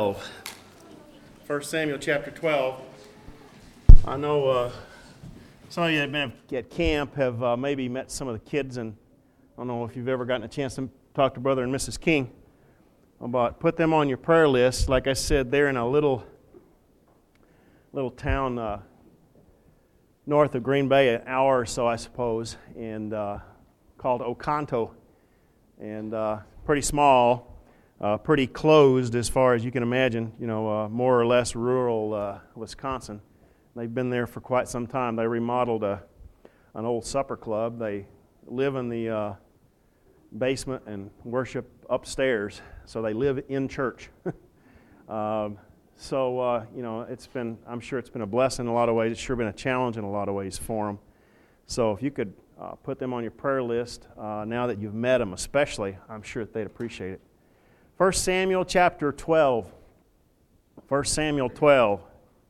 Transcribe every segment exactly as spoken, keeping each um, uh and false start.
twelve. First Samuel chapter twelve. I know uh, some of you that have been at camp have uh, maybe met some of the kids, and I don't know if you've ever gotten a chance to talk to Brother and Missus King about put them on your prayer list. Like I said, they're in a little little town uh, north of Green Bay, an hour or so, I suppose, and uh, called Oconto, and uh, pretty small. Uh, pretty closed as far as you can imagine, you know, uh, more or less rural uh, Wisconsin. They've been there for quite some time. They remodeled a, an old supper club. They live in the uh, basement and worship upstairs, so they live in church. um, so, uh, you know, it's been, I'm sure it's been a blessing in a lot of ways. It's sure been a challenge in a lot of ways for them. So if you could uh, put them on your prayer list uh, now that you've met them especially, I'm sure that they'd appreciate it. First Samuel chapter twelve. First Samuel twelve.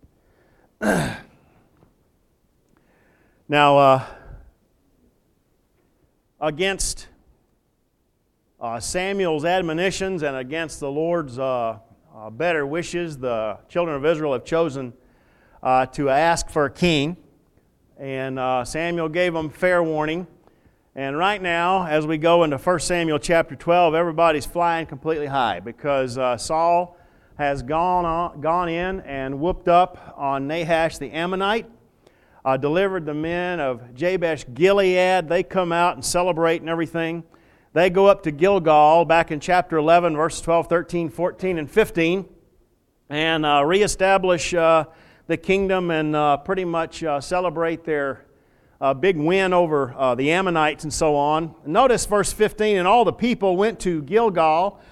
Now, uh, against uh, Samuel's admonitions and against the Lord's uh, uh, better wishes, the children of Israel have chosen uh, to ask for a king. And uh, Samuel gave them fair warning. And right now, as we go into First Samuel chapter twelve, everybody's flying completely high because uh, Saul has gone on, gone in and whooped up on Nahash the Ammonite, uh, delivered the men of Jabesh Gilead. They come out and celebrate and everything. They go up to Gilgal back in chapter eleven, verses twelve, thirteen, fourteen, and fifteen, and uh, reestablish uh, the kingdom and uh, pretty much uh, celebrate their a big win over uh, the Ammonites and so on. Notice verse fifteen, and all the people went to Gilgal,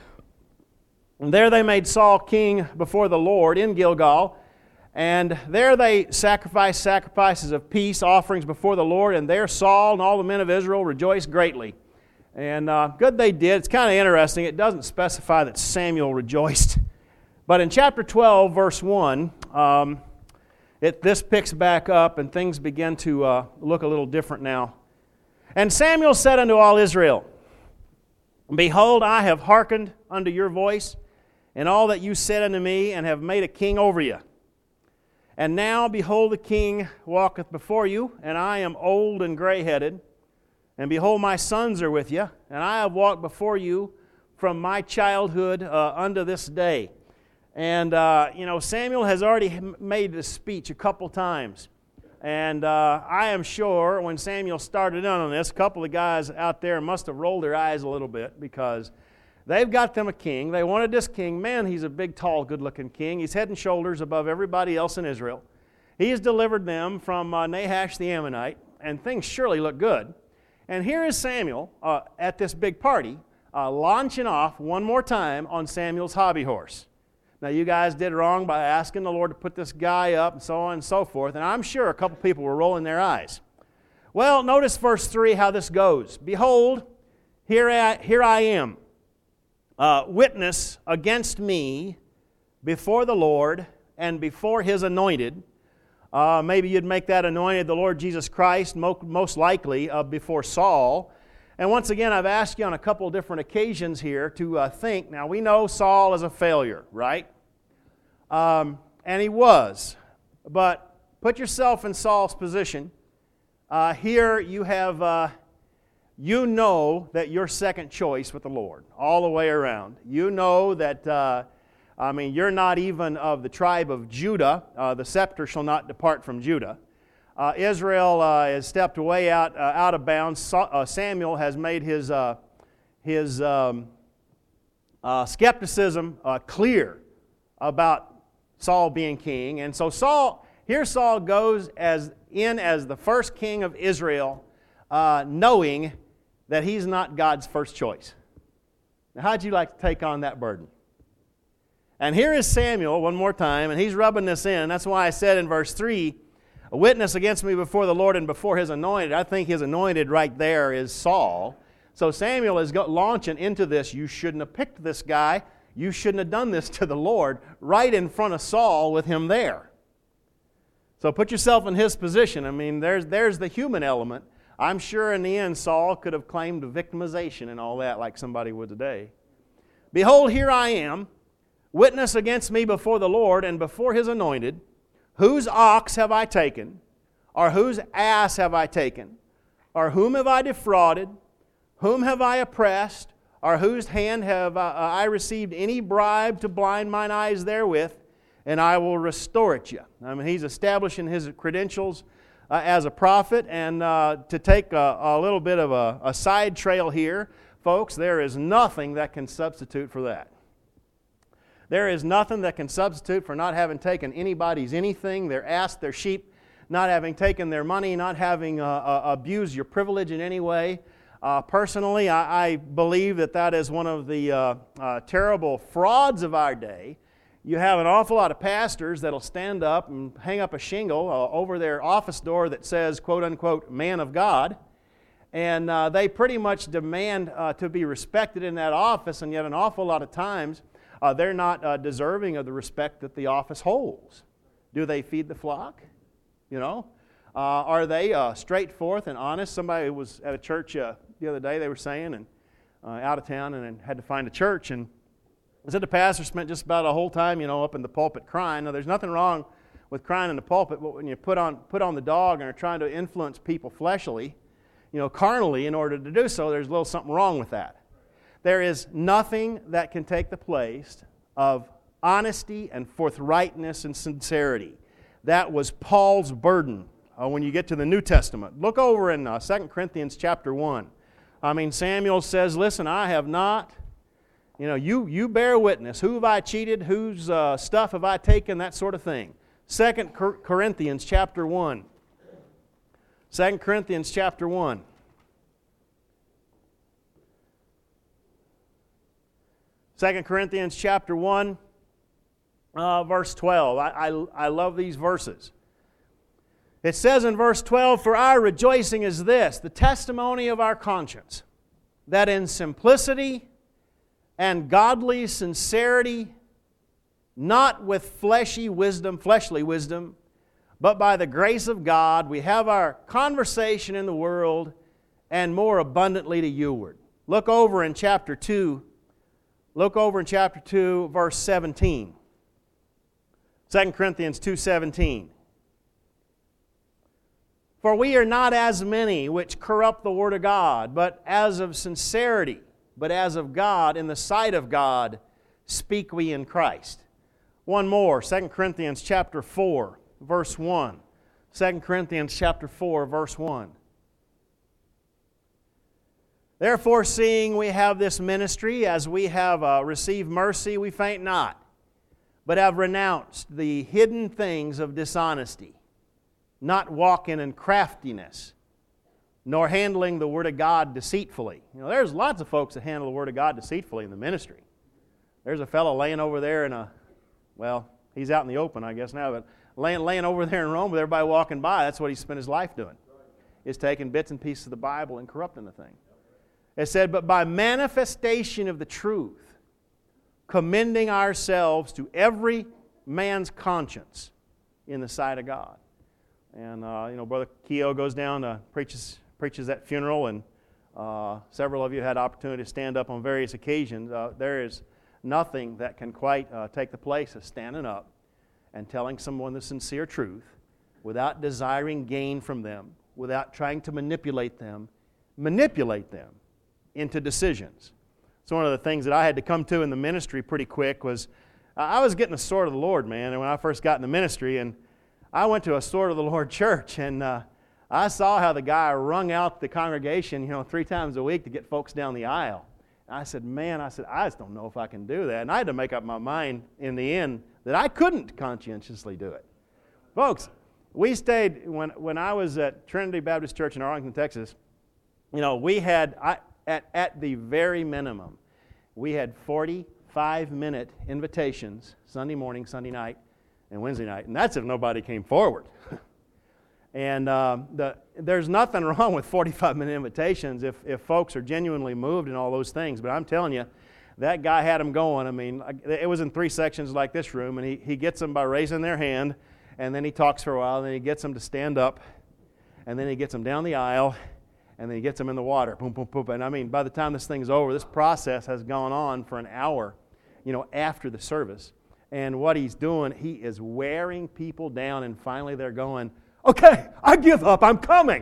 and there they made Saul king before the Lord in Gilgal, and there they sacrificed sacrifices of peace offerings before the Lord, and there Saul and all the men of Israel rejoiced greatly. And uh, good they did. It's kind of interesting. It doesn't specify that Samuel rejoiced. But in chapter twelve, verse one, um, It, this picks back up and things begin to uh, look a little different now. And Samuel said unto all Israel, Behold, I have hearkened unto your voice, and all that you said unto me, and have made a king over you. And now, behold, the king walketh before you, and I am old and gray-headed. And behold, my sons are with you, and I have walked before you from my childhood uh, unto this day. And, uh, you know, Samuel has already made this speech a couple times. And uh, I am sure when Samuel started in on this, a couple of guys out there must have rolled their eyes a little bit because they've got them a king. They wanted this king. Man, he's a big, tall, good-looking king. He's head and shoulders above everybody else in Israel. He has delivered them from uh, Nahash the Ammonite, and things surely look good. And here is Samuel uh, at this big party uh, launching off one more time on Samuel's hobby horse. Now, you guys did wrong by asking the Lord to put this guy up and so on and so forth, and I'm sure a couple people were rolling their eyes. Well, notice verse three, how this goes. Behold, here I, here I am, uh, witness against me before the Lord and before His anointed. Uh, maybe you'd make that anointed the Lord Jesus Christ, most likely uh, before Saul. And once again, I've asked you on a couple different occasions here to uh, think. Now, we know Saul is a failure, right? Um, and he was. But put yourself in Saul's position. Uh, here you have, uh, you know that you're second choice with the Lord all the way around. You know that, uh, I mean, you're not even of the tribe of Judah. Uh, the scepter shall not depart from Judah. Uh, Israel uh, has stepped way out uh, out of bounds. So, uh, Samuel has made his uh, his um, uh, skepticism uh, clear about Saul being king, and so Saul here Saul goes as in as the first king of Israel, uh, knowing that he's not God's first choice. Now, how'd you like to take on that burden? And here is Samuel one more time, and he's rubbing this in. That's why I said in verse three. A witness against me before the Lord and before His anointed. I think His anointed right there is Saul. So Samuel is launching into this. You shouldn't have picked this guy. You shouldn't have done this to the Lord right in front of Saul with him there. So put yourself in his position. I mean, there's, there's the human element. I'm sure in the end Saul could have claimed victimization and all that like somebody would today. Behold, here I am, witness against me before the Lord and before His anointed, whose ox have I taken, or whose ass have I taken, or whom have I defrauded, whom have I oppressed, or whose hand have I received any bribe to blind mine eyes therewith, and I will restore it you. I mean, he's establishing his credentials uh, as a prophet, and uh, to take a, a little bit of a, a side trail here, folks, there is nothing that can substitute for that. There is nothing that can substitute for not having taken anybody's anything, their ass, their sheep, not having taken their money, not having uh, uh, abused your privilege in any way. Uh, personally, I, I believe that that is one of the uh, uh, terrible frauds of our day. You have an awful lot of pastors that'll stand up and hang up a shingle uh, over their office door that says, quote unquote, man of God. And uh, they pretty much demand uh, to be respected in that office, and yet an awful lot of times uh, they're not uh, deserving of the respect that the office holds. Do they feed the flock? You know? Uh, are they uh, straightforth and honest? Somebody was at a church uh, the other day, they were saying, and uh, out of town, and, and had to find a church, and they said the pastor spent just about a whole time, you know, up in the pulpit crying. Now, there's nothing wrong with crying in the pulpit, but when you put on put on the dog and are trying to influence people fleshly, you know, carnally, in order to do so, there's a little something wrong with that. There is nothing that can take the place of honesty and forthrightness and sincerity. That was Paul's burden uh, when you get to the New Testament. Look over in uh, Second Corinthians chapter one. I mean, Samuel says, listen, I have not, you know, you, you bear witness. Who have I cheated? Whose uh, stuff have I taken? That sort of thing. Second Corinthians chapter one. Second Corinthians chapter one. Second Corinthians chapter one, uh, verse twelve. I, I, I love these verses. It says in verse twelve, for our rejoicing is this, the testimony of our conscience, that in simplicity and godly sincerity, not with fleshy wisdom, fleshly wisdom, but by the grace of God, we have our conversation in the world and more abundantly to youward. Look over in chapter two, look over in chapter two, verse seventeen. Second Corinthians two seventeen. For we are not as many which corrupt the word of God, but as of sincerity, but as of God, in the sight of God, speak we in Christ. One more, Second Corinthians chapter four, verse one. Second Corinthians chapter four, verse one. Therefore, seeing we have this ministry, as we have uh, received mercy, we faint not, but have renounced the hidden things of dishonesty, not walking in craftiness, nor handling the Word of God deceitfully. You know, there's lots of folks that handle the Word of God deceitfully in the ministry. There's a fellow laying over there in a, well, he's out in the open, I guess now, but laying, laying over there in Rome with everybody walking by. That's what he spent his life doing, is taking bits and pieces of the Bible and corrupting the thing. It said, but by manifestation of the truth, commending ourselves to every man's conscience in the sight of God. And, uh, you know, Brother Keogh goes down, uh, preaches preaches at funeral, and uh, several of you had opportunity to stand up on various occasions. Uh, there is nothing that can quite uh, take the place of standing up and telling someone the sincere truth without desiring gain from them, without trying to manipulate them, manipulate them into decisions. So one of the things that I had to come to in the ministry pretty quick was uh, I was getting a sword of the Lord, man, and when I first got in the ministry, and I went to a Sword of the Lord church, and uh, I saw how the guy wrung out the congregation, you know, three times a week to get folks down the aisle. And I said, man, I said, I just don't know if I can do that. And I had to make up my mind in the end that I couldn't conscientiously do it. Folks, we stayed, when when I was at Trinity Baptist Church in Arlington, Texas, you know, we had, I, at, at the very minimum, we had forty-five minute invitations Sunday morning, Sunday night, and Wednesday night, and that's if nobody came forward. and uh, the, there's nothing wrong with forty-five minute invitations if, if folks are genuinely moved and all those things, but I'm telling you, that guy had them going. I mean, it was in three sections like this room, and he, he gets them by raising their hand, and then he talks for a while, and then he gets them to stand up, and then he gets them down the aisle, and then he gets them in the water. Boom, boom, boom. And I mean, by the time this thing's over, this process has gone on for an hour. you know, after the service. And what he's doing, he is wearing people down, and finally they're going, okay, I give up, I'm coming.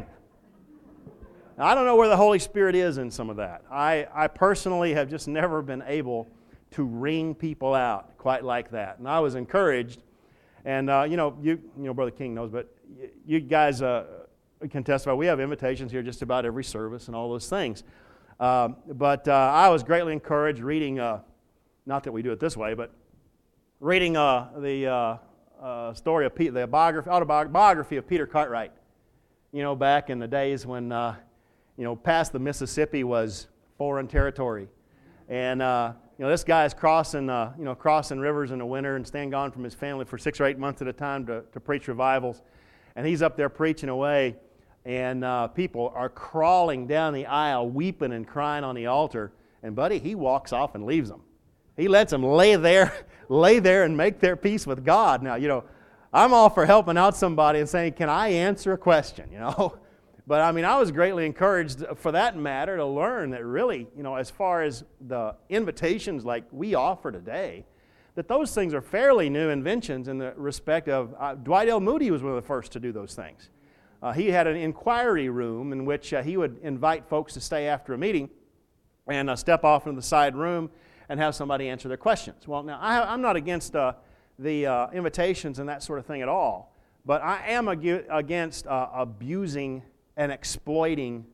Now, I don't know where the Holy Spirit is in some of that. I, I personally have just never been able to wring people out quite like that. And I was encouraged, and uh, you know, you you know, Brother King knows, but you, you guys uh, can testify. We have invitations here just about every service and all those things. Uh, but uh, I was greatly encouraged reading, uh, not that we do it this way, but reading uh, the uh, uh, story of Pete, the biography, autobiography of Peter Cartwright. You know, back in the days when uh, you know, past the Mississippi was foreign territory, and uh, you know, this guy is crossing, uh, you know, crossing rivers in the winter and staying gone from his family for six or eight months at a time to, to preach revivals, and he's up there preaching away, and uh, people are crawling down the aisle, weeping and crying on the altar, and buddy, he walks off and leaves them. He lets them lay there, lay there and make their peace with God. Now, you know, I'm all for helping out somebody and saying, can I answer a question, you know? But, I mean, I was greatly encouraged, for that matter, to learn that really, you know, as far as the invitations like we offer today, that those things are fairly new inventions in the respect of, uh, Dwight L. Moody was one of the first to do those things. Uh, he had an inquiry room in which uh, he would invite folks to stay after a meeting and uh, step off into the side room and have somebody answer their questions. Well, now, I, I'm not against uh, the uh, invitations and that sort of thing at all, but I am ag- against uh, abusing and exploiting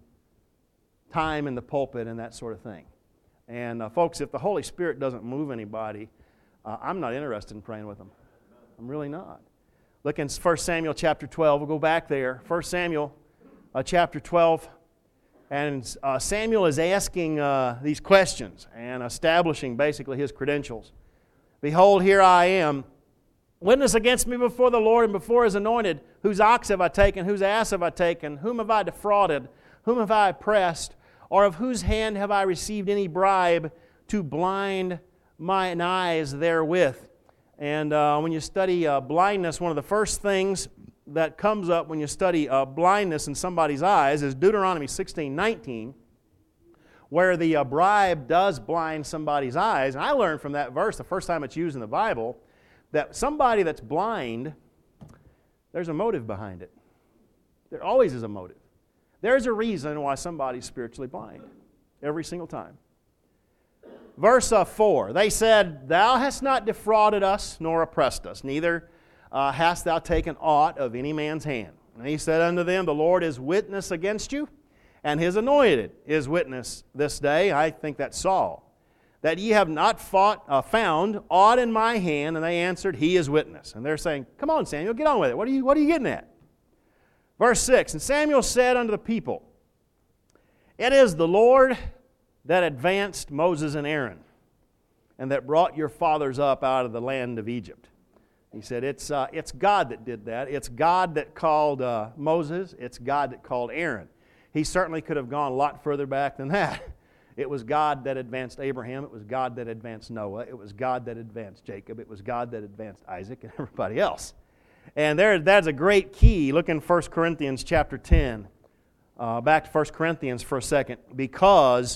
time in the pulpit and that sort of thing. And uh, folks, if the Holy Spirit doesn't move anybody, uh, I'm not interested in praying with them. I'm really not. Look in First Samuel chapter twelve. We'll go back there. First Samuel uh, chapter twelve. And uh, Samuel is asking uh, these questions and establishing basically his credentials. Behold, here I am, witness against me before the Lord and before His anointed. Whose ox have I taken? Whose ass have I taken? Whom have I defrauded? Whom have I oppressed? Or of whose hand have I received any bribe to blind mine eyes therewith? And uh, when you study uh, blindness, one of the first things that comes up when you study uh, blindness in somebody's eyes is Deuteronomy sixteen nineteen, where the uh, bribe does blind somebody's eyes. And I learned from that verse, the first time it's used in the Bible, that somebody that's blind, there's a motive behind it. There always is a motive. There's a reason why somebody's spiritually blind, every single time. Verse uh, four, they said, Thou hast not defrauded us, nor oppressed us, neither uh, hast thou taken aught of any man's hand. And he said unto them, The Lord is witness against you, and His anointed is witness this day. I think that's Saul. That ye have not fought, uh, found aught in my hand. And they answered, He is witness. And they're saying, Come on, Samuel, get on with it. What are you, what are you getting at? Verse six, And Samuel said unto the people, It is the Lord that advanced Moses and Aaron, and that brought your fathers up out of the land of Egypt. He said, It's, uh, it's God that did that. It's God that called uh, Moses. It's God that called Aaron. He certainly could have gone a lot further back than that. It was God that advanced Abraham. It was God that advanced Noah. It was God that advanced Jacob. It was God that advanced Isaac and everybody else. And there, that's a great key. Look in First Corinthians chapter ten. Uh, back to First Corinthians for a second. Because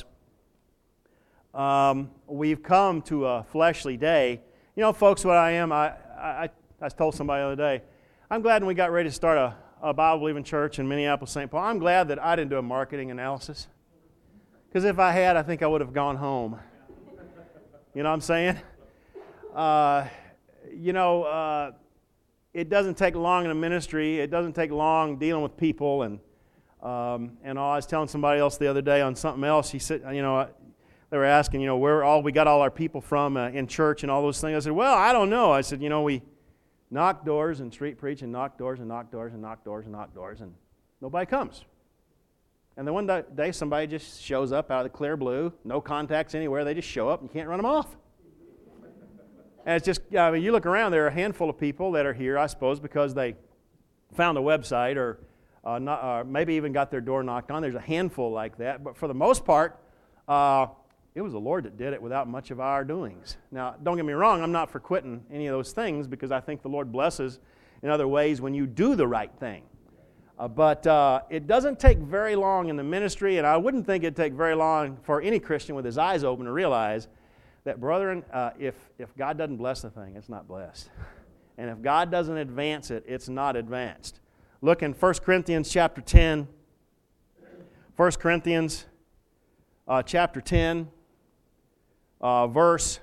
um, we've come to a fleshly day. You know, folks, what I am, I, I, I told somebody the other day, I'm glad when we got ready to start a, a Bible-believing church in Minneapolis, Saint Paul, I'm glad that I didn't do a marketing analysis. Because if I had, I think I would have gone home. You know what I'm saying? Uh, you know, uh, it doesn't take long in a ministry. It doesn't take long dealing with people. And um, and I was telling somebody else the other day on something else. He said, you know, they were asking, you know, where all we got all our people from uh, in church and all those things. I said, well, I don't know. I said, you know, we knock doors and street preach and knock doors and knock doors and knock doors and knock doors and nobody comes. And then one day somebody just shows up out of the clear blue, no contacts anywhere. They just show up and you can't run them off. And it's just, I mean, you look around, there are a handful of people that are here, I suppose, because they found a website or, uh, not, or maybe even got their door knocked on. There's a handful like that. But for the most part, uh, it was the Lord that did it without much of our doings. Now, don't get me wrong, I'm not for quitting any of those things because I think the Lord blesses in other ways when you do the right thing. Uh, but uh, it doesn't take very long in the ministry, and I wouldn't think it'd take very long for any Christian with his eyes open to realize that, brethren, uh, if, if God doesn't bless the thing, it's not blessed. And if God doesn't advance it, it's not advanced. Look in First Corinthians chapter ten. First Corinthians uh, chapter ten, uh, verse...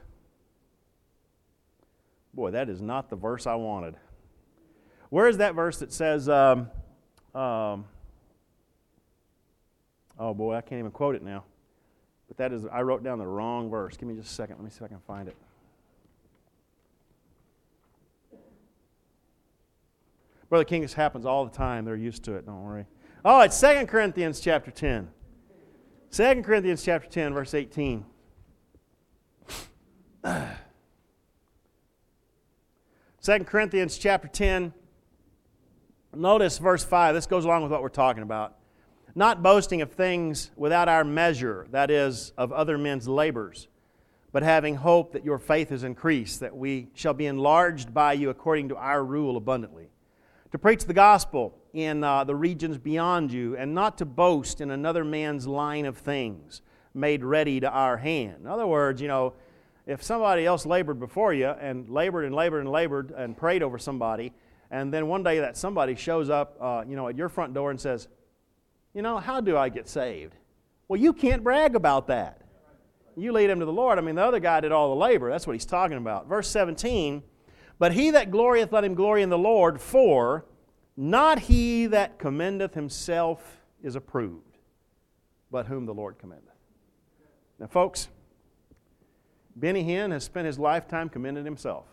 Boy, that is not the verse I wanted. Where is that verse that says... Um, um, oh boy, I can't even quote it now. But that is, I wrote down the wrong verse. Give me just a second. Let me see if I can find it. Brother King, this happens all the time. They're used to it. Don't worry. Oh, it's Second Corinthians chapter ten. Second Corinthians chapter ten, verse eighteen. Second Corinthians chapter ten. Notice verse five. This goes along with what we're talking about. Not boasting of things without our measure, that is, of other men's labors, but having hope that your faith is increased, that we shall be enlarged by you according to our rule abundantly. To preach the gospel in uh, the regions beyond you, and not to boast in another man's line of things made ready to our hand. In other words, you know, if somebody else labored before you and labored and labored and labored and prayed over somebody, and then one day that somebody shows up, uh, you know, at your front door and says, you know, how do I get saved? Well, you can't brag about that. You lead him to the Lord. I mean, the other guy did all the labor. That's what he's talking about. Verse seventeen, but he that glorieth, let him glory in the Lord, for not he that commendeth himself is approved, but whom the Lord commendeth. Now, folks, Benny Hinn has spent his lifetime commending himself.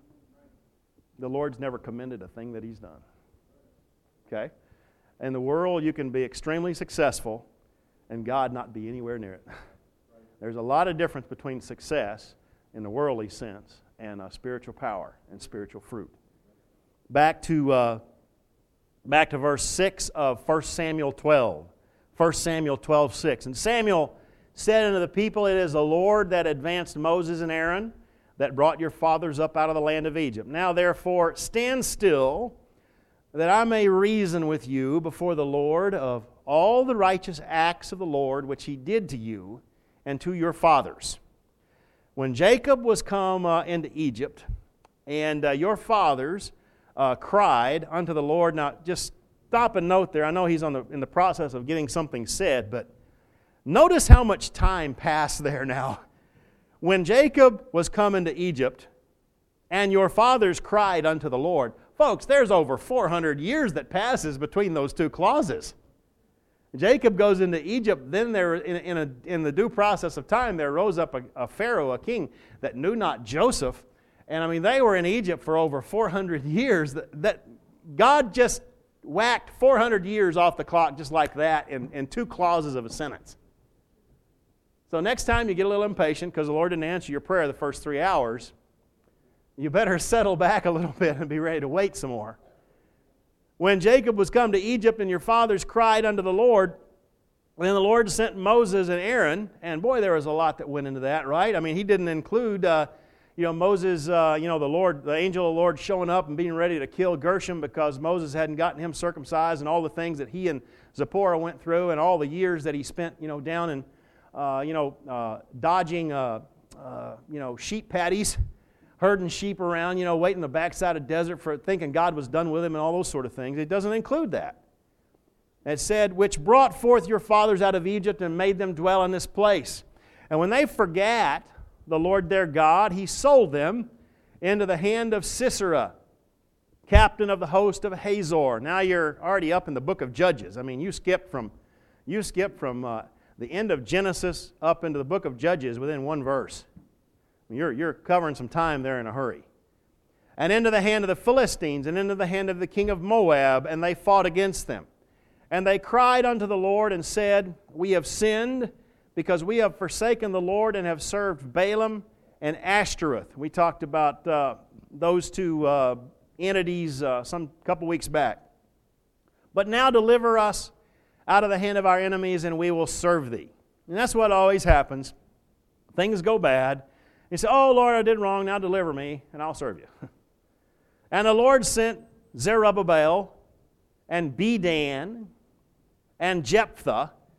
The Lord's never commended a thing that he's done. Okay? In the world, you can be extremely successful and God not be anywhere near it. There's a lot of difference between success in the worldly sense and uh, spiritual power and spiritual fruit. Back to uh, back to verse six of First Samuel twelve. First Samuel twelve, six. And Samuel said unto the people, it is the Lord that advanced Moses and Aaron, that brought your fathers up out of the land of Egypt. Now therefore stand still, that I may reason with you before the Lord of all the righteous acts of the Lord which He did to you and to your fathers. When Jacob was come uh, into Egypt, and uh, your fathers uh, cried unto the Lord. Now, just stop and note there. I know he's on the, in the process of getting something said, but notice how much time passed there now. When Jacob was come into Egypt, and your fathers cried unto the Lord. Folks, there's over four hundred years that passes between those two clauses. Jacob goes into Egypt, then there, in, in, a, in the due process of time, there rose up a, a Pharaoh, a king, that knew not Joseph. And I mean, they were in Egypt for over four hundred years. That, that God just whacked four hundred years off the clock just like that in, in two clauses of a sentence. So next time you get a little impatient because the Lord didn't answer your prayer the first three hours, you better settle back a little bit and be ready to wait some more. When Jacob was come to Egypt and your fathers cried unto the Lord, then the Lord sent Moses and Aaron, and boy, there was a lot that went into that, right? I mean, He didn't include, uh, you know, Moses, uh, you know, the Lord, the angel of the Lord showing up and being ready to kill Gershom because Moses hadn't gotten him circumcised, and all the things that he and Zipporah went through, and all the years that he spent, you know, down in, uh, you know, uh, dodging, uh, uh, you know, sheep patties, herding sheep around, you know, waiting in the backside of the desert for thinking God was done with him and all those sort of things. It doesn't include that. It said, which brought forth your fathers out of Egypt and made them dwell in this place. And when they forgat the Lord their God, He sold them into the hand of Sisera, captain of the host of Hazor. Now you're already up in the book of Judges. I mean, you skip from, you skip from uh, the end of Genesis up into the book of Judges within one verse. You're, you're covering some time there in a hurry. And into the hand of the Philistines, and into the hand of the king of Moab, and they fought against them. And they cried unto the Lord and said, we have sinned, because we have forsaken the Lord and have served Balaam and Ashtoreth. We talked about uh, those two uh, entities uh, some couple weeks back. But now deliver us out of the hand of our enemies, and we will serve Thee. And that's what always happens. Things go bad. You say, oh, Lord, I did wrong. Now deliver me, and I'll serve you. And the Lord sent Zerubbabel and Bedan and Jephthah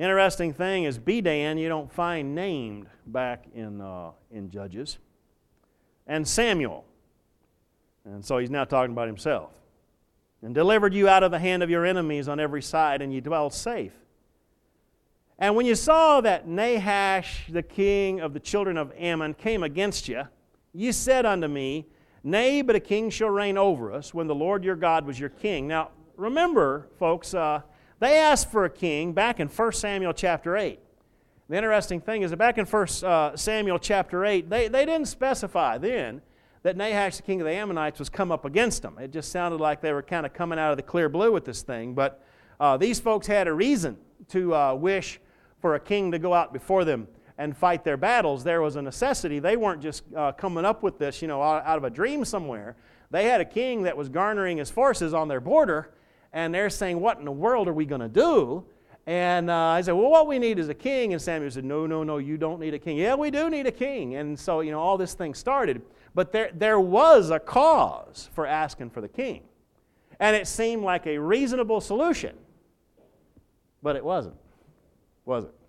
Interesting thing is Bedan you don't find named back in, uh, in Judges. And Samuel. And so he's now talking about himself. And delivered you out of the hand of your enemies on every side, and you dwelled safe. And when you saw that Nahash, the king of the children of Ammon, came against you, you said unto me, Nay, but a king shall reign over us, when the Lord your God was your king. Now, remember, folks, uh, they asked for a king back in First Samuel chapter eight. The interesting thing is that back in First uh, Samuel chapter eight, they, they didn't specify then that Nahash, the king of the Ammonites, was come up against them. It just sounded like they were kind of coming out of the clear blue with this thing. But uh, these folks had a reason to uh, wish for a king to go out before them and fight their battles. There was a necessity. They weren't just uh, coming up with this, you know, out, out of a dream somewhere. They had a king that was garnering his forces on their border, and they're saying, what in the world are we going to do? And uh, I said, well, what we need is a king. And Samuel said, no, no, no, you don't need a king. Yeah, we do need a king. And so, you know, all this thing started. But there, there was a cause for asking for the king. And it seemed like a reasonable solution. But it wasn't. Was it?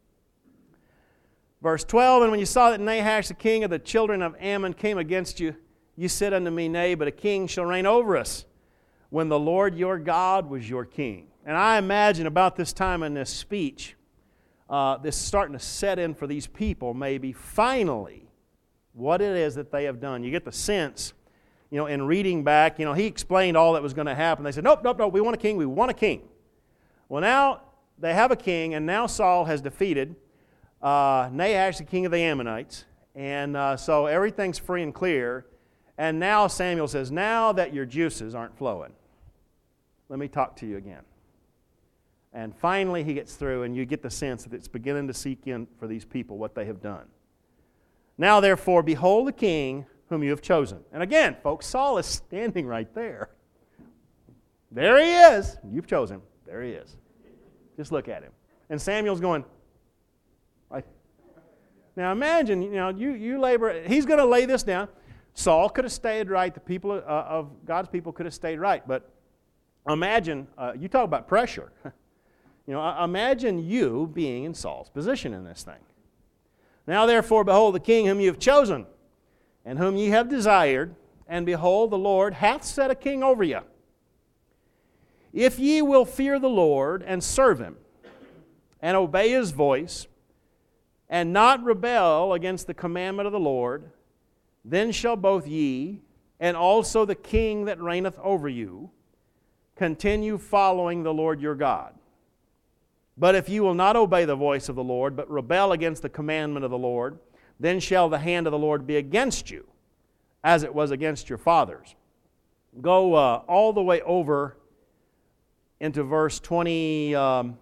Verse twelve, and when you saw that Nahash, the king of the children of Ammon, came against you, you said unto me, Nay, but a king shall reign over us, when the Lord your God was your king. And I imagine about this time in this speech, uh, this is starting to set in for these people, maybe, finally, what it is that they have done. You get the sense, you know, in reading back, you know, he explained all that was going to happen. They said, nope, nope, nope, we want a king, we want a king. Well, now they have a king, and now Saul has defeated uh, Nahash, the king of the Ammonites, and uh, so everything's free and clear. And now Samuel says, now that your juices aren't flowing, let me talk to you again. And finally he gets through, and you get the sense that it's beginning to seep in for these people what they have done. Now therefore, behold the king whom you have chosen. And again, folks, Saul is standing right there. There he is. You've chosen him. There he is. Just look at him. And Samuel's going, like, now imagine, you know, you, you labor, he's going to lay this down. Saul could have stayed right. The people uh, of God's people could have stayed right. But imagine, uh, you talk about pressure. You know, imagine you being in Saul's position in this thing. Now therefore, behold the king whom you have chosen, and whom ye have desired, and behold, the Lord hath set a king over you. If ye will fear the Lord, and serve him, and obey his voice, and not rebel against the commandment of the Lord, then shall both ye, and also the king that reigneth over you, continue following the Lord your God. But if you will not obey the voice of the Lord, but rebel against the commandment of the Lord, then shall the hand of the Lord be against you, as it was against your fathers. Go uh, all the way over into verse twenty. Um,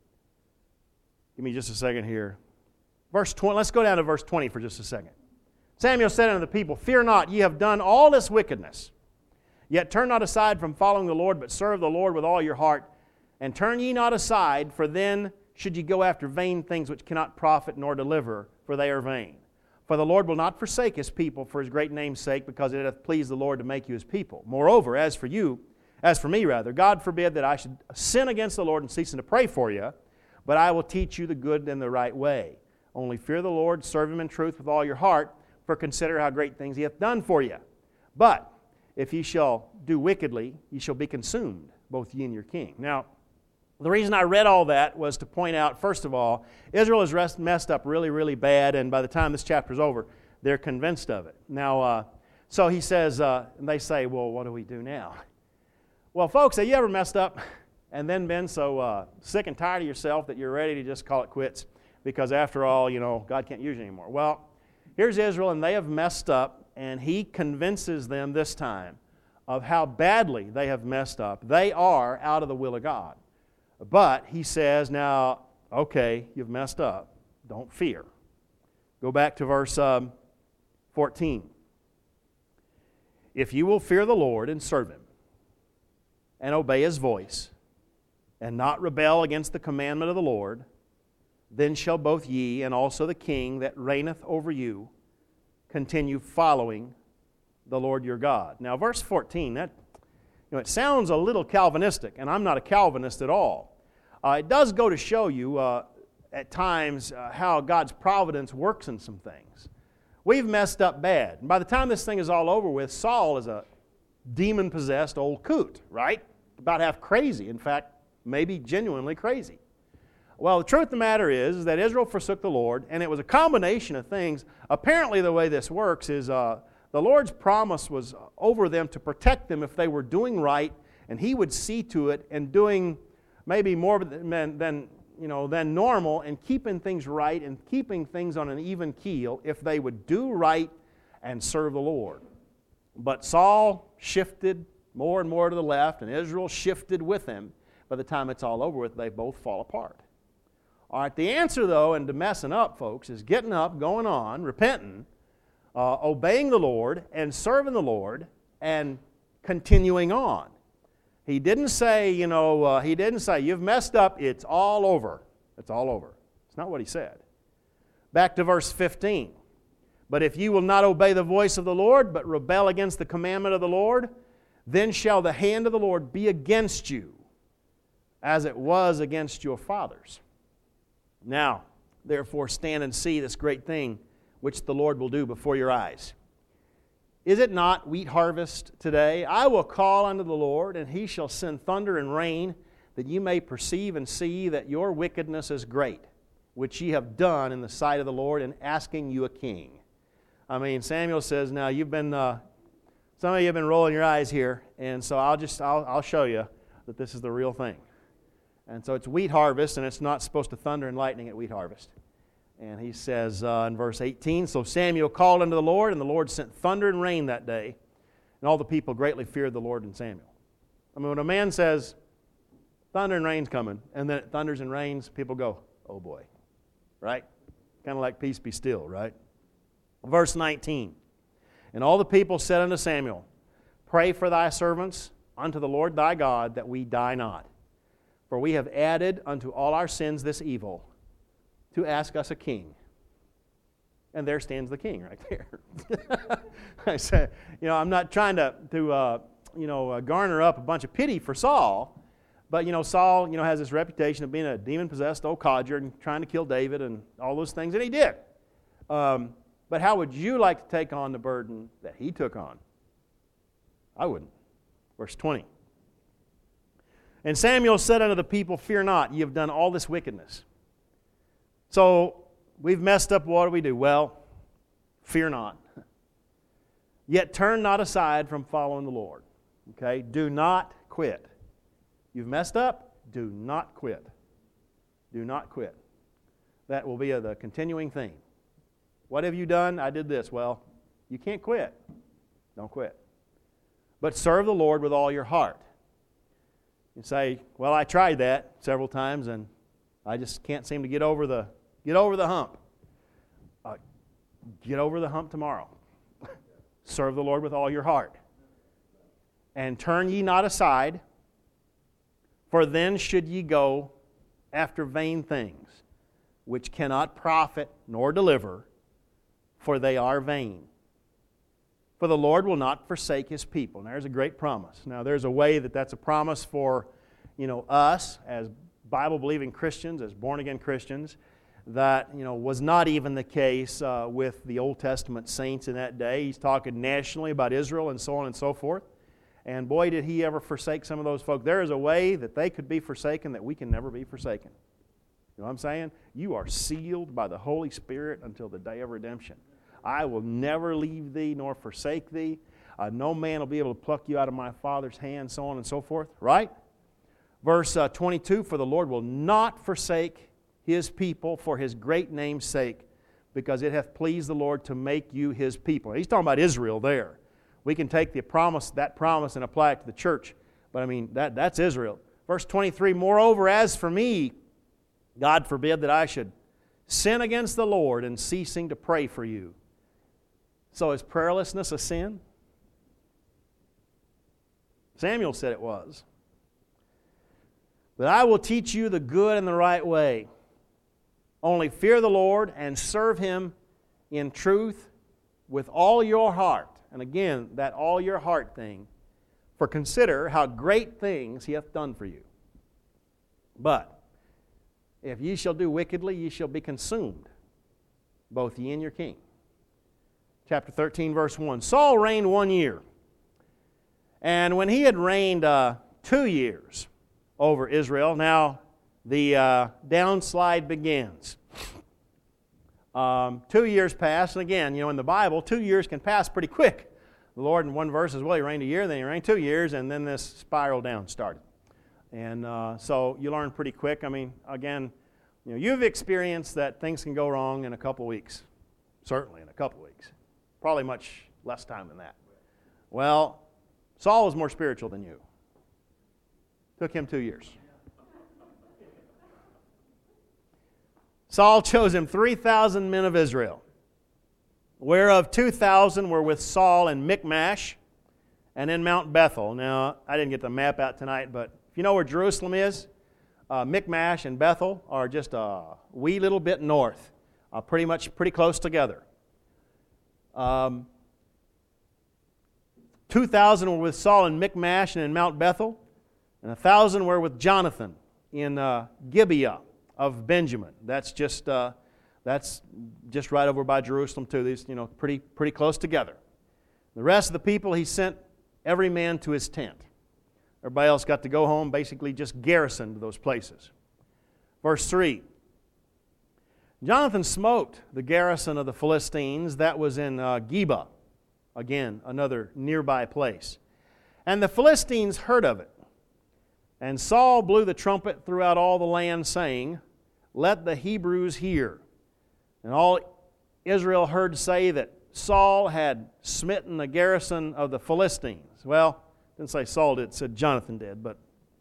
give me just a second here. Verse twenty. Let's go down to verse twenty for just a second. Samuel said unto the people, Fear not, ye have done all this wickedness. Yet turn not aside from following the Lord, but serve the Lord with all your heart. And turn ye not aside, for then should ye go after vain things which cannot profit nor deliver, for they are vain. For the Lord will not forsake his people for his great name's sake, because it hath pleased the Lord to make you his people. Moreover, as for you, as for me rather, God forbid that I should sin against the Lord and ceasing to pray for you, but I will teach you the good and the right way. Only fear the Lord, serve him in truth with all your heart, for consider how great things he hath done for you. But if ye shall do wickedly, ye shall be consumed, both ye and your king. Now, the reason I read all that was to point out, first of all, Israel has rest, messed up really, really bad, and by the time this chapter's over, they're convinced of it. Now, uh, so he says, uh, and they say, well, what do we do now? Well, folks, have you ever messed up and then been so uh, sick and tired of yourself that you're ready to just call it quits? Because after all, you know, God can't use you anymore. Well, here's Israel, and they have messed up, and he convinces them this time of how badly they have messed up. They are out of the will of God. But he says, now, okay, you've messed up. Don't fear. Go back to verse um, fourteen. If you will fear the Lord and serve him, and obey his voice, and not rebel against the commandment of the Lord, then shall both ye and also the king that reigneth over you continue following the Lord your God. Now, verse fourteen, that, you know, it sounds a little Calvinistic, and I'm not a Calvinist at all. Uh, it does go to show you uh, at times uh, how God's providence works in some things. We've messed up bad. And by the time this thing is all over with, Saul is a demon-possessed old coot, right? About half crazy. In fact, maybe genuinely crazy. Well, the truth of the matter is, is that Israel forsook the Lord, and it was a combination of things. Apparently, the way this works is uh, the Lord's promise was over them to protect them if they were doing right, and He would see to it and doing maybe more than, than, you know, than normal and keeping things right and keeping things on an even keel if they would do right and serve the Lord. But Saul shifted more and more to the left, and Israel shifted with him. By the time it's all over with, they both fall apart. All right, the answer, though, and to messing up, folks, is getting up, going on, repenting, uh, obeying the Lord, and serving the Lord, and continuing on. He didn't say, you know, uh, he didn't say, you've messed up, it's all over. It's all over. It's not what he said. Back to verse fifteen. But if you will not obey the voice of the Lord, but rebel against the commandment of the Lord, then shall the hand of the Lord be against you, as it was against your fathers. Now, therefore, stand and see this great thing which the Lord will do before your eyes. Is it not wheat harvest today? I will call unto the Lord, and He shall send thunder and rain, that you may perceive and see that your wickedness is great, which ye have done in the sight of the Lord in asking you a king. I mean, Samuel says, now you've been, uh, some of you have been rolling your eyes here, and so I'll just, I'll, I'll show you that this is the real thing. And so it's wheat harvest, and it's not supposed to thunder and lightning at wheat harvest. And he says uh, in verse eighteen, so Samuel called unto the Lord, and the Lord sent thunder and rain that day, and all the people greatly feared the Lord and Samuel. I mean, when a man says, thunder and rain's coming, and then it thunders and rains, people go, oh boy, right? Kind of like peace be still, right? Verse nineteen, and all the people said unto Samuel, pray for thy servants unto the Lord thy God, that we die not. For we have added unto all our sins this evil, to ask us a king. And there stands the king right there. I said, you know, I'm not trying to, to uh, you know, uh, garner up a bunch of pity for Saul, but, you know, Saul, you know, has this reputation of being a demon-possessed old codger and trying to kill David and all those things, and he did. Um, but how would you like to take on the burden that he took on? I wouldn't. Verse twenty. And Samuel said unto the people, fear not, ye have done all this wickedness. So, we've messed up, what do we do? Well, fear not. Yet turn not aside from following the Lord. Okay? Do not quit. You've messed up, do not quit. Do not quit. That will be a, the continuing theme. What have you done? I did this. Well, you can't quit. Don't quit. But serve the Lord with all your heart. You say, well, I tried that several times and I just can't seem to get over the get over the hump. Uh, get over the hump tomorrow. Serve the Lord with all your heart. And turn ye not aside, for then should ye go after vain things, which cannot profit nor deliver, for they are vain. For the Lord will not forsake His people. And there's a great promise. Now, there's a way that that's a promise for, you know, us as Bible-believing Christians, as born-again Christians, that, you know, was not even the case uh, with the Old Testament saints in that day. He's talking nationally about Israel and so on and so forth. And boy, did He ever forsake some of those folk. There is a way that they could be forsaken that we can never be forsaken. You know what I'm saying? You are sealed by the Holy Spirit until the day of redemption. I will never leave thee nor forsake thee. Uh, no man will be able to pluck you out of my Father's hand, so on and so forth. Right? Verse uh, twenty-two, for the Lord will not forsake His people for His great name's sake, because it hath pleased the Lord to make you His people. He's talking about Israel there. We can take the promise, that promise and apply it to the church. But I mean, that, that's Israel. Verse twenty-three, moreover, as for me, God forbid that I should sin against the Lord in ceasing to pray for you. So is prayerlessness a sin? Samuel said it was. But I will teach you the good and the right way. Only fear the Lord and serve Him in truth with all your heart. And again, that all your heart thing. For consider how great things He hath done for you. But if ye shall do wickedly, ye shall be consumed, both ye and your king. Chapter thirteen, verse one. Saul reigned one year. And when he had reigned uh, two years over Israel, now the uh, downslide begins. Um, two years pass, and again, you know, in the Bible, two years can pass pretty quick. The Lord in one verse says, well, he reigned a year, then he reigned two years, and then this spiral down started. And uh, so you learn pretty quick. I mean, again, you know, you've experienced that things can go wrong in a couple weeks. Certainly in a couple weeks. Probably much less time than that. Well, Saul was more spiritual than you. Took him two years. Saul chose him three thousand men of Israel, whereof two thousand were with Saul in Michmash and in Mount Bethel. Now, I didn't get the map out tonight, but if you know where Jerusalem is, uh, Michmash and Bethel are just a wee little bit north, uh, pretty much pretty close together. Um, two thousand were with Saul in Michmash and in Mount Bethel, and one thousand were with Jonathan in uh, Gibeah of Benjamin. That's just uh, that's just right over by Jerusalem too. These, you know, pretty pretty close together. The rest of the people he sent every man to his tent. Everybody else got to go home, basically just garrisoned those places. Verse three. Jonathan smote the garrison of the Philistines that was in uh, Geba, again another nearby place, and the Philistines heard of it. And Saul blew the trumpet throughout all the land, saying, let the Hebrews hear. And all Israel heard say that Saul had smitten the garrison of the Philistines. Well, didn't say Saul did, it said Jonathan did, but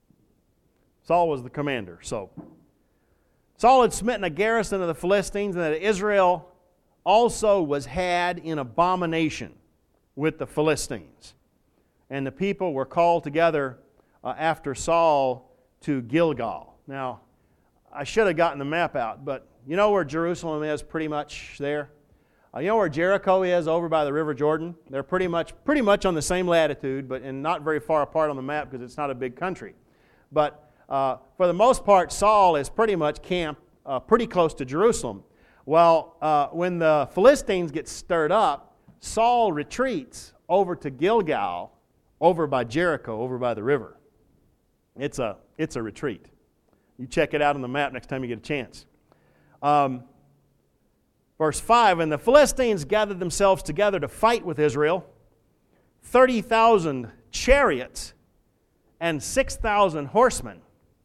Saul was the commander. So Saul had smitten a garrison of the Philistines, and that Israel also was had in abomination with the Philistines. And the people were called together Uh, after Saul to Gilgal. Now, I should have gotten the map out, but you know where Jerusalem is pretty much there? Uh, you know where Jericho is over by the River Jordan? They're pretty much pretty much on the same latitude, but and not very far apart on the map because it's not a big country. But uh, for the most part, Saul is pretty much camped uh, pretty close to Jerusalem. Well, uh, when the Philistines get stirred up, Saul retreats over to Gilgal, over by Jericho, over by the river. It's a, it's a retreat. You check it out on the map next time you get a chance. Um, verse five, and the Philistines gathered themselves together to fight with Israel, thirty thousand chariots and six thousand horsemen,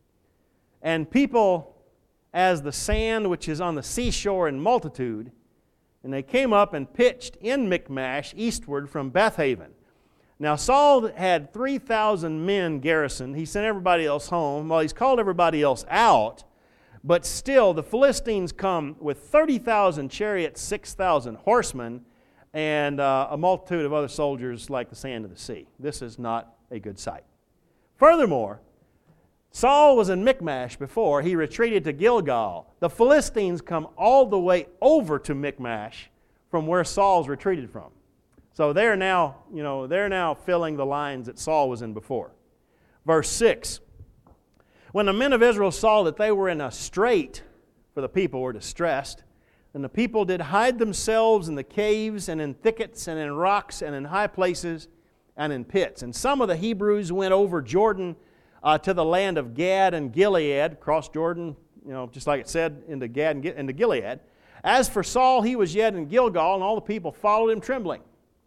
and people as the sand which is on the seashore in multitude. And they came up and pitched in Michmash eastward from Bethaven. Now, Saul had three thousand men garrisoned. He sent everybody else home. Well, he's called everybody else out. But still, the Philistines come with thirty thousand chariots, six thousand horsemen, and uh, a multitude of other soldiers like the sand of the sea. This is not a good sight. Furthermore, Saul was in Michmash before. He retreated to Gilgal. The Philistines come all the way over to Michmash from where Saul's retreated from. So they're now, you know, they're now filling the lines that Saul was in before. Verse six. When the men of Israel saw that they were in a strait, for the people were distressed, and the people did hide themselves in the caves and in thickets and in rocks and in high places and in pits. And some of the Hebrews went over Jordan uh, to the land of Gad and Gilead, crossed Jordan, you know, just like it said, into Gad and into Gilead. As for Saul, he was yet in Gilgal, and all the people followed him trembling.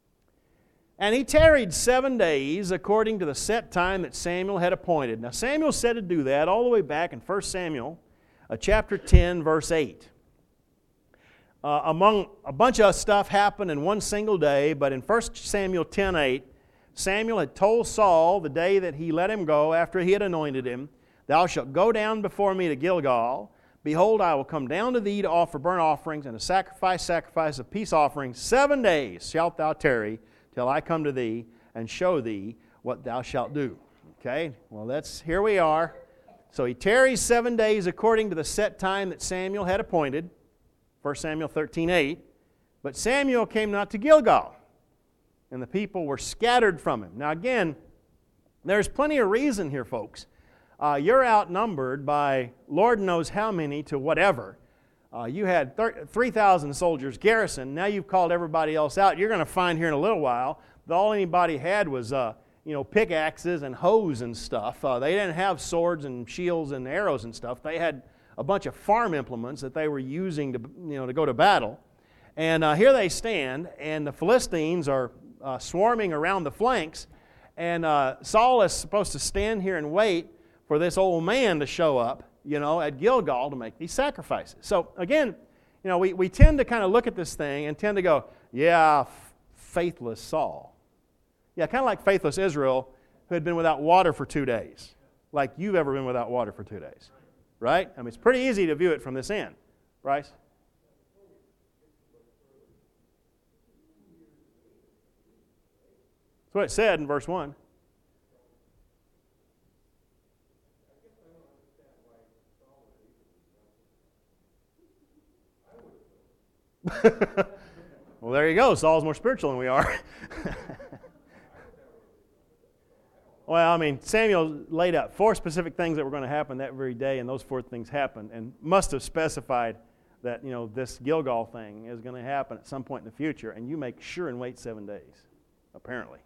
And he tarried seven days according to the set time that Samuel had appointed. Now Samuel said to do that all the way back in First Samuel, uh, chapter ten, verse eight. Uh, among a bunch of stuff happened in one single day, but in First Samuel ten eight, Samuel had told Saul the day that he let him go after he had anointed him, thou shalt go down before me to Gilgal. Behold, I will come down to thee to offer burnt offerings and to sacrifice sacrifice of peace offerings. Seven days shalt thou tarry, till I come to thee and show thee what thou shalt do. Okay, well that's, here we are. So he tarries seven days according to the set time that Samuel had appointed, First Samuel thirteen eight. But Samuel came not to Gilgal, and the people were scattered from him. Now again, there's plenty of reason here, folks, uh, you're outnumbered by Lord knows how many to whatever. Uh, you had three thousand soldiers garrison. Now you've called everybody else out. You're going to find here in a little while that all anybody had was uh, you know, pickaxes and hoes and stuff. Uh, they didn't have swords and shields and arrows and stuff. They had a bunch of farm implements that they were using to, you know, to go to battle. And uh, here they stand, and the Philistines are uh, swarming around the flanks. And uh, Saul is supposed to stand here and wait for this old man to show up, you know, at Gilgal to make these sacrifices. So again, you know, we, we tend to kind of look at this thing and tend to go, yeah, f- faithless Saul. Yeah, kind of like faithless Israel, who had been without water for two days. Like you've ever been without water for two days. Right? I mean, it's pretty easy to view it from this end. Bryce? That's what it said in verse one. Well, there you go. Saul's more spiritual than we are. Well, I mean, Samuel laid out four specific things that were going to happen that very day, and those four things happened, and must have specified that, you know, this Gilgal thing is going to happen at some point in the future, and you make sure and wait seven days, apparently.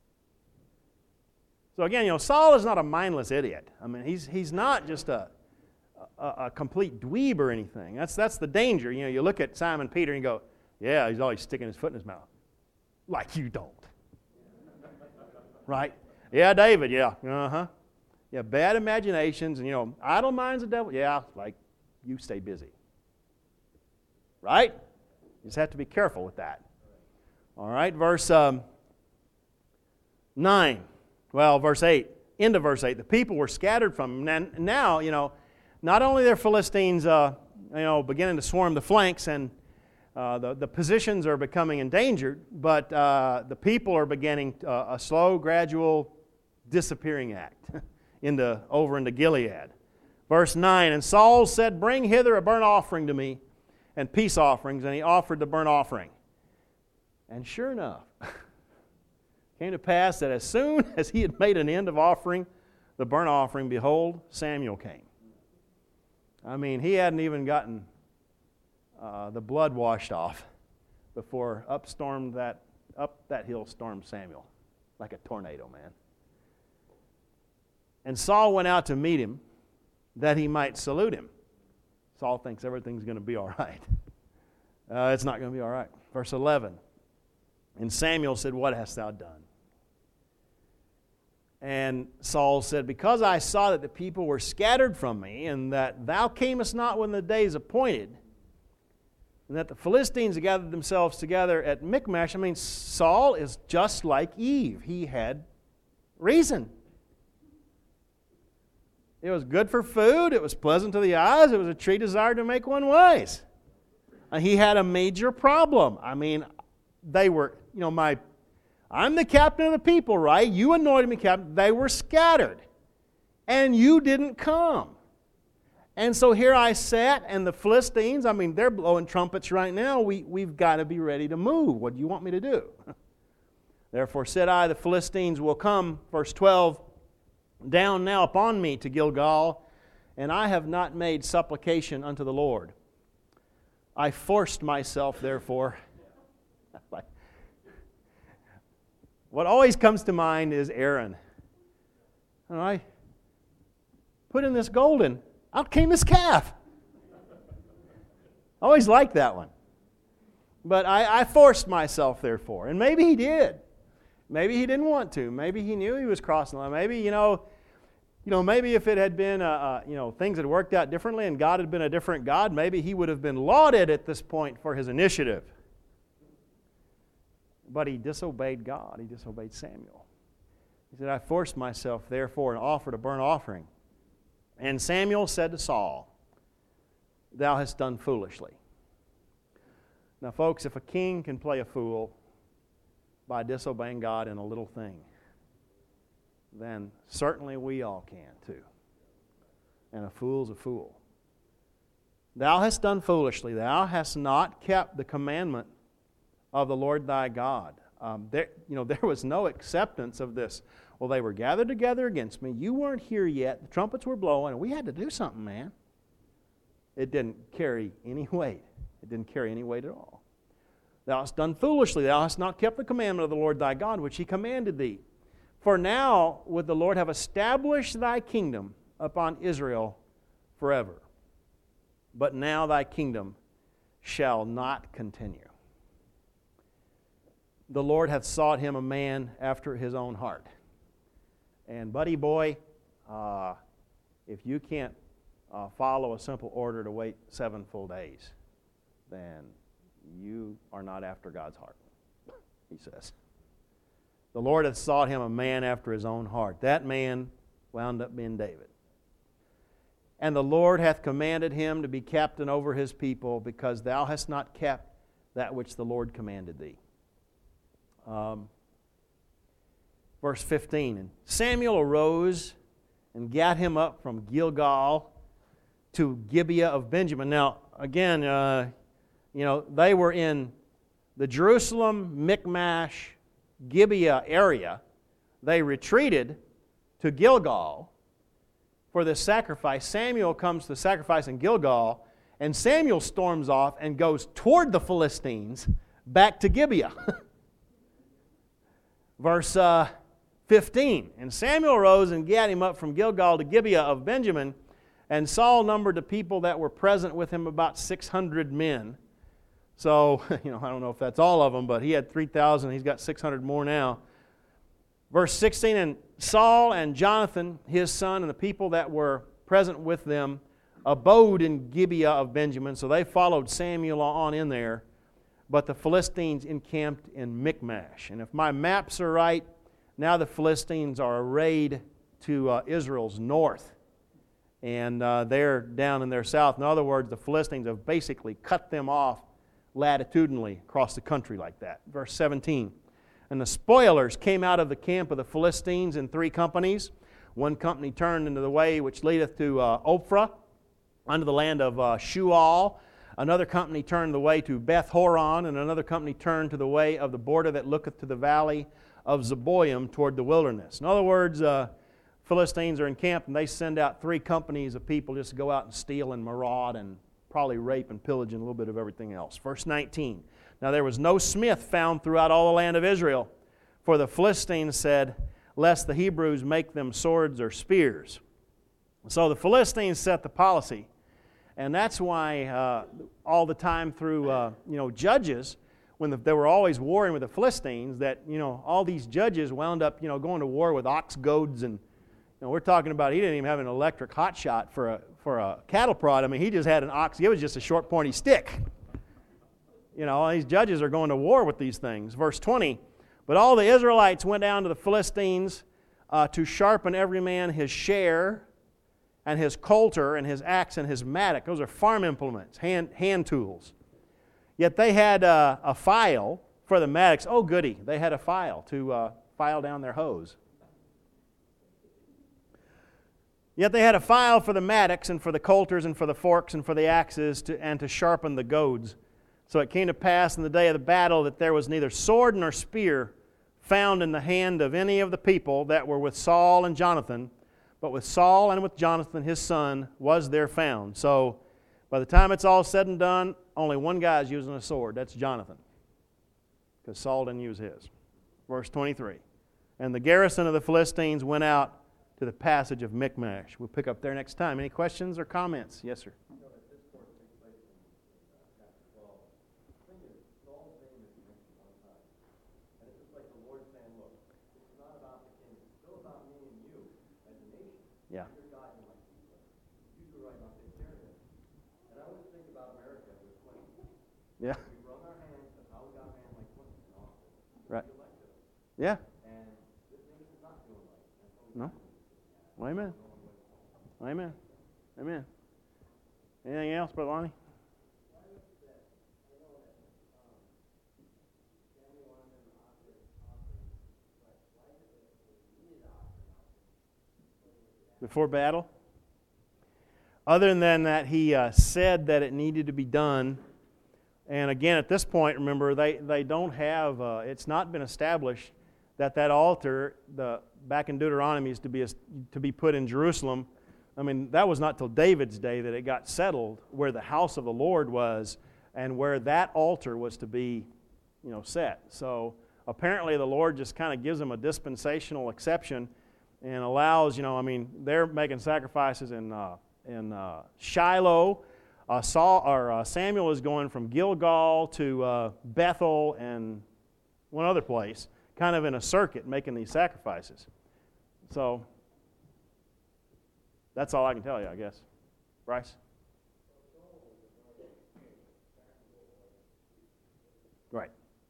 So again, you know, Saul is not a mindless idiot. I mean, he's he's not just a a, a complete dweeb or anything. That's that's the danger. You know, you look at Simon Peter and you go, yeah, he's always sticking his foot in his mouth. Like you don't. Right? Yeah, David, yeah. Uh-huh. Yeah, bad imaginations and, you know, idle minds of the devil. Yeah, like you stay busy. Right? You just have to be careful with that. All right, verse um, nine. Well, verse eight. Into verse eight. The people were scattered from him. And now, you know, not only are Philistines, uh, you know, beginning to swarm the flanks and uh, the, the positions are becoming endangered, but uh, the people are beginning uh, a slow, gradual disappearing act into over into Gilead. Verse nine, and Saul said, bring hither a burnt offering to me and peace offerings, and he offered the burnt offering. And sure enough, came to pass that as soon as he had made an end of offering the burnt offering, behold, Samuel came. I mean, he hadn't even gotten uh, the blood washed off before up stormed that up that hill stormed Samuel like a tornado, man. And Saul went out to meet him that he might salute him. Saul thinks everything's going to be all right. Uh, it's not going to be all right. Verse eleven. And Samuel said, what hast thou done? And Saul said, because I saw that the people were scattered from me, and that thou camest not when the day is appointed, and that the Philistines had gathered themselves together at Michmash. I mean, Saul is just like Eve. He had reason. It was good for food. It was pleasant to the eyes. It was a tree desired to make one wise. And he had a major problem. I mean, they were, you know, my, I'm the captain of the people, right? You anointed me captain. They were scattered. And you didn't come. And so here I sat, and the Philistines, I mean, they're blowing trumpets right now. We, we've got to be ready to move. What do you want me to do? Therefore said I, the Philistines will come, verse twelve, down now upon me to Gilgal, and I have not made supplication unto the Lord. I forced myself, therefore. What always comes to mind is Aaron. And I put in this golden. Out came this calf. I always liked that one. But I, I forced myself, therefore. And maybe he did. Maybe he didn't want to. Maybe he knew he was crossing the line. Maybe, you know, you know, maybe if it had been, uh, uh, you know, things had worked out differently and God had been a different God, maybe he would have been lauded at this point for his initiative. But he disobeyed God. He disobeyed Samuel. He said, I forced myself, therefore, and offered a burnt offering. And Samuel said to Saul, thou hast done foolishly. Now, folks, if a king can play a fool by disobeying God in a little thing, then certainly we all can too. And a fool's a fool. Thou hast done foolishly. Thou hast not kept the commandment of the Lord thy God. Um, there, you know, there was no acceptance of this. Well, they were gathered together against me. You weren't here yet. The trumpets were blowing, and we had to do something, man. It didn't carry any weight. It didn't carry any weight at all. Thou hast done foolishly. Thou hast not kept the commandment of the Lord thy God, which he commanded thee. For now would the Lord have established thy kingdom upon Israel forever. But now thy kingdom shall not continue. The Lord hath sought him a man after his own heart. And buddy boy, uh, if you can't uh, follow a simple order to wait seven full days, then you are not after God's heart, he says. The Lord hath sought him a man after his own heart. That man wound up being David. And the Lord hath commanded him to be captain over his people, because thou hast not kept that which the Lord commanded thee. Um, verse fifteen, and Samuel arose and gat him up from Gilgal to Gibeah of Benjamin. Now, again, uh, you know, they were in the Jerusalem, Michmash, Gibeah area. They retreated to Gilgal for the sacrifice. Samuel comes to the sacrifice in Gilgal, and Samuel storms off and goes toward the Philistines back to Gibeah. Verse uh, fifteen, and Samuel arose and gat him up from Gilgal to Gibeah of Benjamin, and Saul numbered the people that were present with him about six hundred men. So, you know, I don't know if that's all of them, but he had three thousand. He's got six hundred more now. Verse sixteen, and Saul and Jonathan, his son, and the people that were present with them abode in Gibeah of Benjamin. So they followed Samuel on in there. But the Philistines encamped in Michmash. And if my maps are right, now the Philistines are arrayed to uh, Israel's north. And uh, they're down in their south. In other words, the Philistines have basically cut them off latitudinally across the country like that. Verse seventeen, and the spoilers came out of the camp of the Philistines in three companies. One company turned into the way which leadeth to uh, Ophrah, unto the land of uh, Shual. Another company turned the way to Beth Horon, and another company turned to the way of the border that looketh to the valley of Zeboim toward the wilderness. In other words, uh, Philistines are encamped, and they send out three companies of people just to go out and steal and maraud and probably rape and pillage and a little bit of everything else. Verse nineteen, now there was no smith found throughout all the land of Israel, for the Philistines said, lest the Hebrews make them swords or spears. So the Philistines set the policy. And that's why uh, all the time through, uh, you know, Judges, when the, they were always warring with the Philistines, that, you know, all these judges wound up, you know, going to war with ox goads. And, you know, we're talking about he didn't even have an electric hot shot for a, for a cattle prod. I mean, he just had an ox. It was just a short, pointy stick. You know, these judges are going to war with these things. Verse twenty, but all the Israelites went down to the Philistines uh, to sharpen every man his share, and his coulter, and his axe, and his mattock. Those are farm implements, hand, hand tools. Yet they had uh, a file for the mattocks. Oh, goody. They had a file to uh, file down their hose. Yet they had a file for the mattocks, and for the coulters, and for the forks, and for the axes, to, and to sharpen the goads. So it came to pass in the day of the battle that there was neither sword nor spear found in the hand of any of the people that were with Saul and Jonathan, but with Saul and with Jonathan his son was there found. So by the time it's all said and done, only one guy is using a sword. That's Jonathan, because Saul didn't use his. Verse twenty-three, and the garrison of the Philistines went out to the passage of Michmash. We'll pick up there next time. Any questions or comments? Yes, sir. Yeah. Yeah. Right. Yeah. No. Well, amen. Amen. Amen. Anything else, Brother Lonnie? Before battle? Other than that, he uh, said that it needed to be done, And again, at this point, remember, they, they don't have, uh, it's not been established that that altar, the back in Deuteronomy, is to be, to be put in Jerusalem. I mean, that was not till David's day that it got settled where the house of the Lord was and where that altar was to be, you know, set. So apparently the Lord just kind of gives them a dispensational exception and allows, you know, I mean, they're making sacrifices in uh, in uh, Shiloh. Uh, Saul or uh, Samuel is going from Gilgal to uh, Bethel and one other place, kind of in a circuit, making these sacrifices. So that's all I can tell you, I guess. Bryce? Right.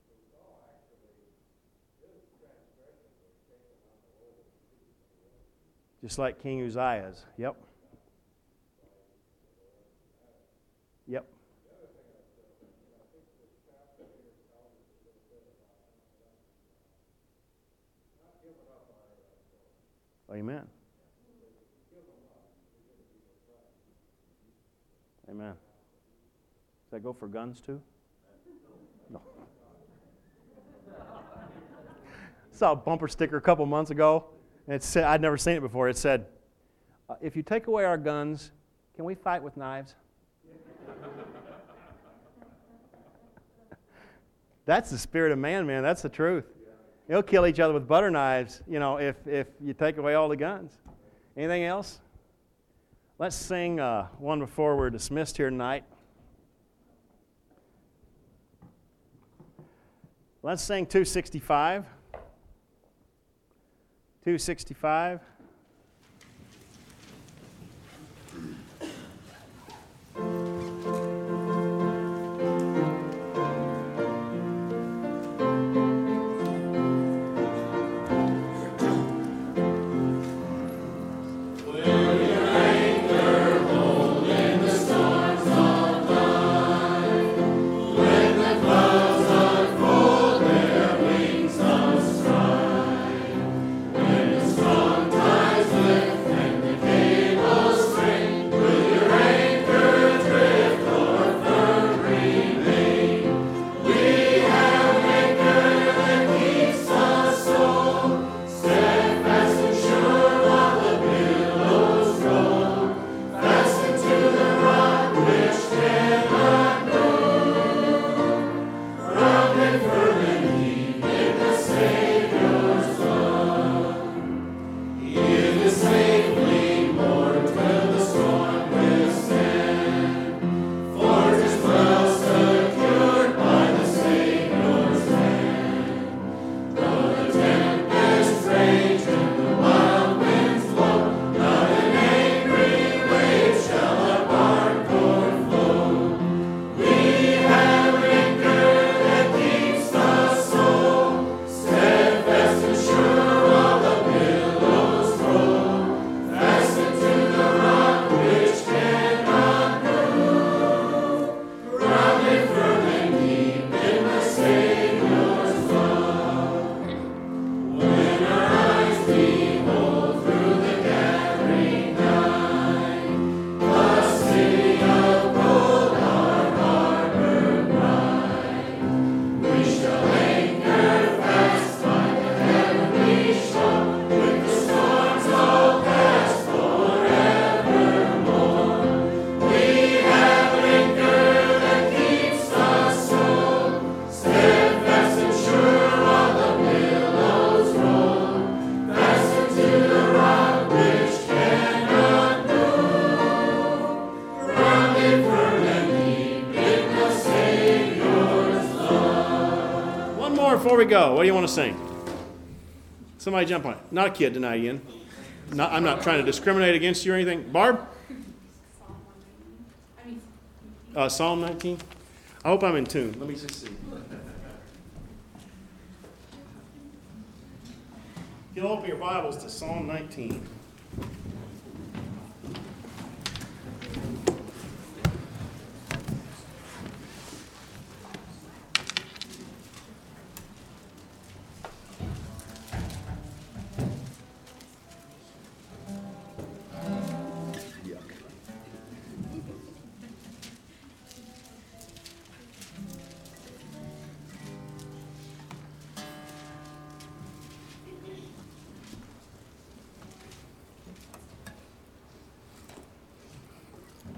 Just like King Uzziah's. Yep. Yep. Amen. Amen. Does that go for guns too? No. Saw a bumper sticker a couple months ago. And it said, I'd never seen it before. It said, uh, if you take away our guns, can we fight with knives? That's the spirit of man, man. That's the truth. They'll kill each other with butter knives, you know, if, if you take away all the guns. Anything else? Let's sing uh, one before we're dismissed here tonight. Let's sing two sixty-five. two sixty-five. Before we go, what do you want to sing? Somebody jump on it. Not a kid tonight, Ian. Not, I'm not trying to discriminate against you or anything. Barb? Uh, Psalm nineteen? I hope I'm in tune. Let me just see. You'll open your Bibles to Psalm nineteen.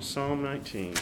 Psalm nineteen.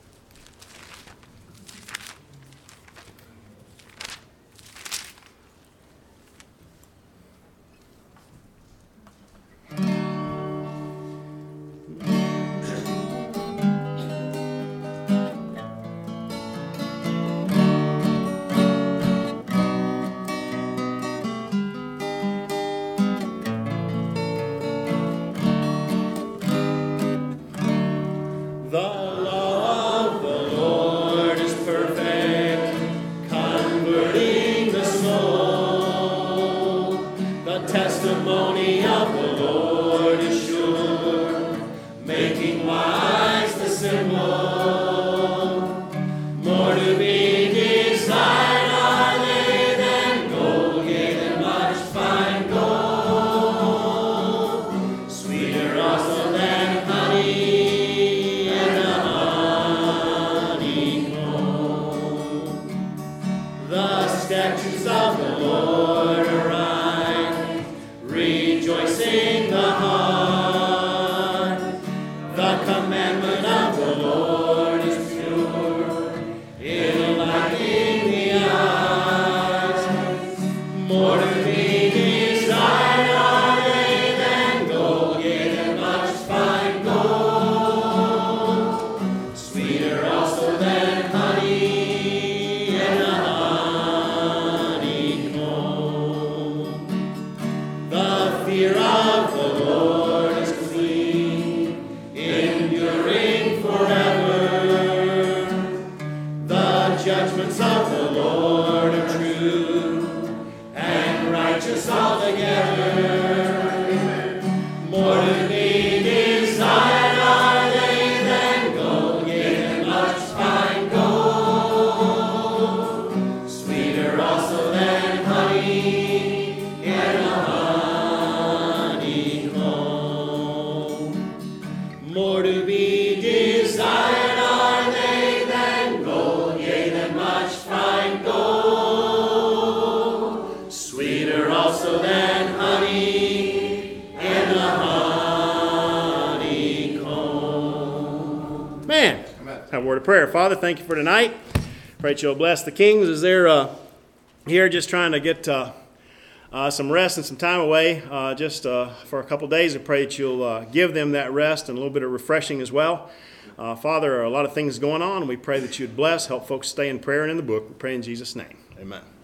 Prayer. Father, thank you for tonight. Pray that you'll bless the Kings as they're uh, here just trying to get uh, uh, some rest and some time away uh, just uh, for a couple days. I pray that you'll uh, give them that rest and a little bit of refreshing as well. Uh, Father, there are a lot of things going on. We pray that you'd bless, help folks stay in prayer and in the book. We pray in Jesus' name. Amen.